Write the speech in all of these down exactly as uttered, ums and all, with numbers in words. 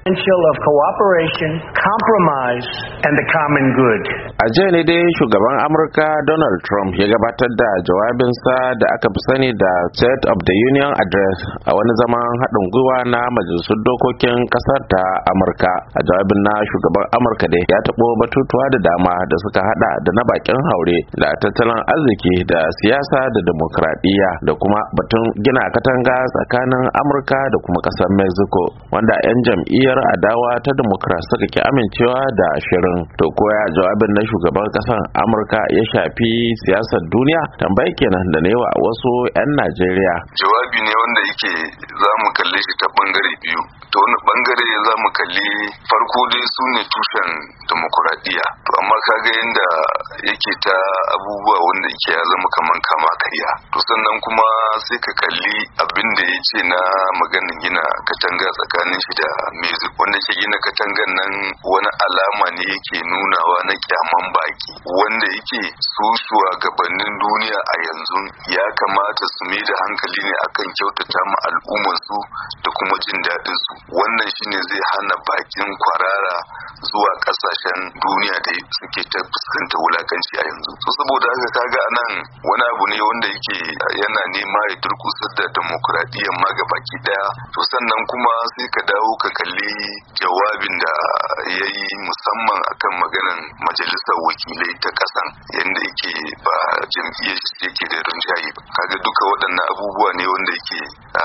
of cooperation, compromise, and the common good. A jiya ne dai shugaban Amurka Donald Trump ya gabatar da jawabinsa da aka fi sani da State of the Union Address a wani zaman haɗin gwiwa na majalisun dokokin ƙasar ta Amurka. A jawabin na shugaban Amurka dai ya taɓo batutuwa da dama da suka haɗa da na bakin haure da tattalin arziki da siyasa da demokradiyya da kuma batun gina katanga tsakanin Amurka da kuma ƙasar Mexico, wanda 'yan jam'iyyar adawa ta Democrat suka ki amincewa da shirin. To koya jawabin na shugaban ƙasar Amurka ya shafi siyasar duniya? Tambayi kenan da newa wasu 'yan Najeriya. Jawabi ne wanda yake za mu kalle shi ta bangare biyu. Ta wani bangare za mu kalli farko dai su ne tushen demokuraɗiyya. To amma kaga yadda yake ta abubuwa wanda yake ya zama kaman kama karya. To sannan kuma sai ka kalli abin da ya ce na maganin gina katanga tsakanin shi da Mexico, wanda ke gina katangan nan wani alama ne yake nunawa na kyaman baki, wanda yake su shugabannin duniya a yanzu ya kamata su mai da hankali ne akan kyautata ma al'ummar su da kuma jin daɗin su. Wannan shine zai hana bakin kwarara zuwa kasashen duniya da suke ta fuskanta wulakanci a yanzu. So saboda haka kaga anan wani abu ne wanda yake yana nema ya durkusar da demokradiyyar ma ga baki daya. To sannan kuma sai ka dawo ka kalli jawabin da ya yi musamman akan maganan majalisar wakilai ta kasan, yadda yake ba jam'iyyar shi yake da rinjaye ba. Kaga duka waɗannan abubuwa ne wanda yake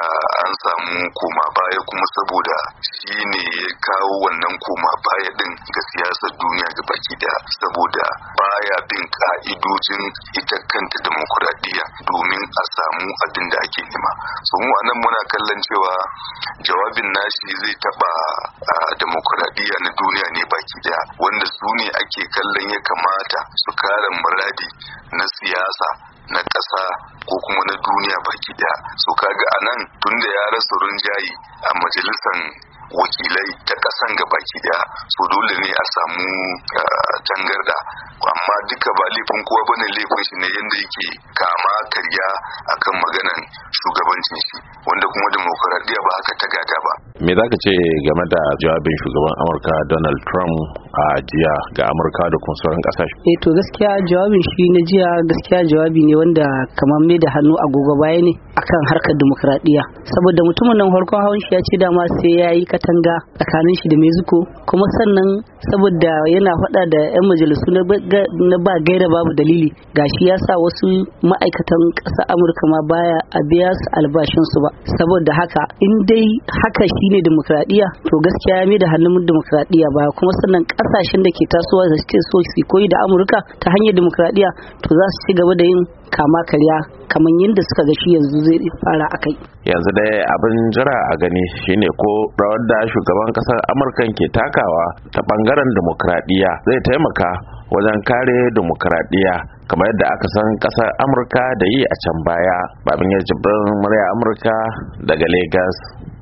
an samu koma baya, kuma saboda shi ne ya kawo wannan koma baya din ga siyasar duniya ga baki daya, saboda baya bin ka'idojin ita kanta demokuraɗiyya domin a samu abin da ake nema. So mu anan muna kallon cewa jawabin nashi zai taba demokuraɗiyya na duniya ne baki daya, wanda su ne ake kallon ya kamata su kare muradi na siyasa na ƙasa ko kuma na duniya baki daya. So kaga anan tunda ya rasa rinjayi a majalisan wakilai ta ƙasan ga baki daya, so dole ne a samu tangarda. Amma duka ba laifin kowa bane, laifin shi ne yanda yake kama karya akan maganan shugabancin shi, wanda kuma demokradiyya ba haka ta gada ba. Me za ka ce game da jawabin shugaban Amurka Donald Trump a jiya ga Amurka da kuma sauran kasashe? Eh to gaskiya jawabin shi na jiya gaskiya jawabi ne wanda kamar mai da hannu agogo baya ne akan harkar demokradiyya, saboda mutumin nan farkon hawan shi ya ce dama sai ya yi katanga tsakanin shi da Mexico, kuma sannan saboda yana faɗa da 'yan majalisu na ba gaira babu dalili, gashi ya sa wasu ma'aikatan ƙasar Amurka ma baya a biya su albashinsu ba. Saboda haka in dai haka shine demokradiyya, to gaskiya ya mai da hannun demokradiyya ba, kuma sannan ƙasashen da ke tasowa da suke so su koyi da Amurka ta hanyar demokradiyya, to za su ci gaba da yin kama karya kamar yadda suka ga shi yanzu zai fara akai. Yanzu dai abin jira a gani shine ko rawar da shugaban kasar Amurka ke takawa ta bangaren demokradiyya zai taimaka wajen kare demokradiyya kamar yadda aka san kasar Amurka da yi a can baya. Babin ya jibrin murya Amurka daga Lagos.